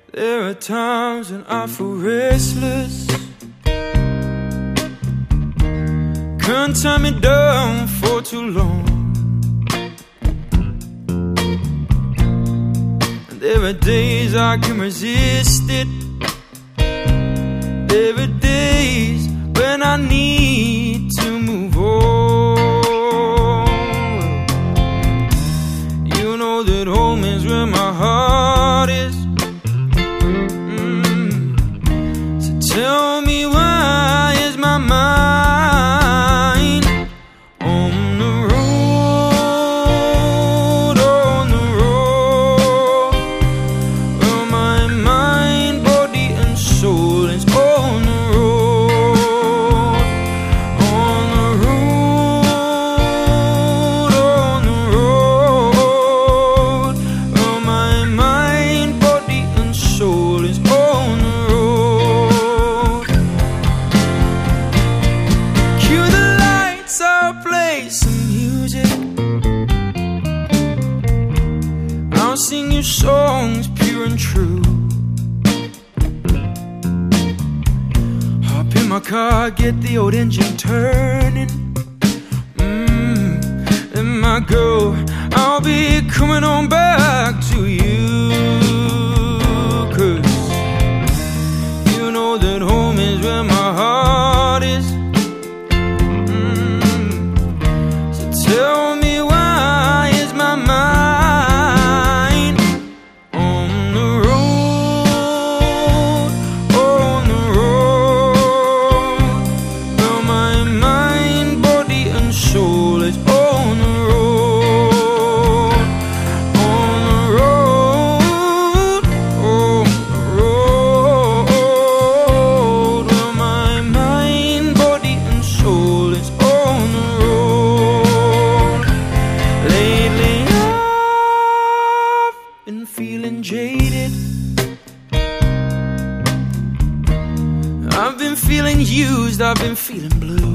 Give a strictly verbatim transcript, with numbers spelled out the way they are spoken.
There are times when I feel restless, can't tie me down for too long. And there are days I can resist it. There are days when I need to move on. You know that home is where my heart is. Tell me, why is my mind on the road, on the road? Well, my mind, body and soul is on the road, on the road, on the road. Well, my mind, body and soul is on the road. I'll sing you songs pure and true. Hop in my car, get the old engine turning. Mmm, and my girl, I'll be coming on back to you. Cause you know that home is where my heart is. Mm, so tell me, why is my mind feeling jaded? I've been feeling used, I've been feeling blue.